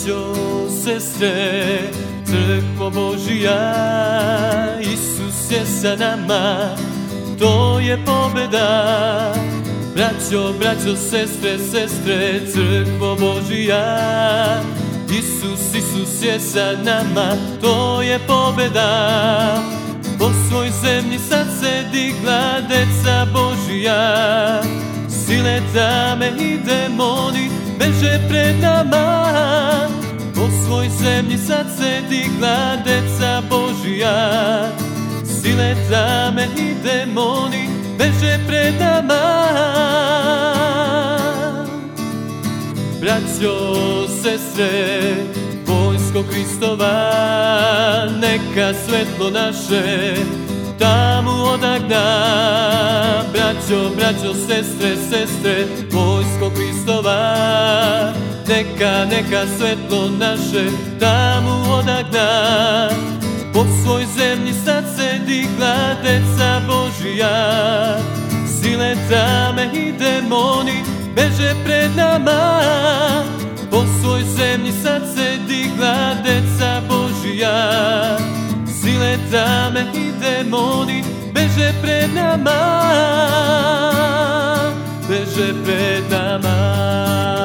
Braćo, sestre, crkvo Božija, Isus je sa nama, to je pobeda. Braćo, sestre, crkvo Božija, Isus je sa nama, to je pobeda. Po svoj zemlji sad se digla deca Božija, sile tame i demoni beže pred nama. Po svoj zemlji sad se digla deca Božija, sile tame i demoni beže pred nama. Braćo, sestre, vojsko Hristova, neka svetlo naše tamu odagna. Braćo, sestre, vojsko Hristova, neka svetlo naše tamu odagna. Po svoj zemlji sad se digla deca Božija, sile tame i demoni beže pred nama. Po svoj zemlji sad se digla deca Božija, sile tame i demoni beže pred nama, beže pred nama.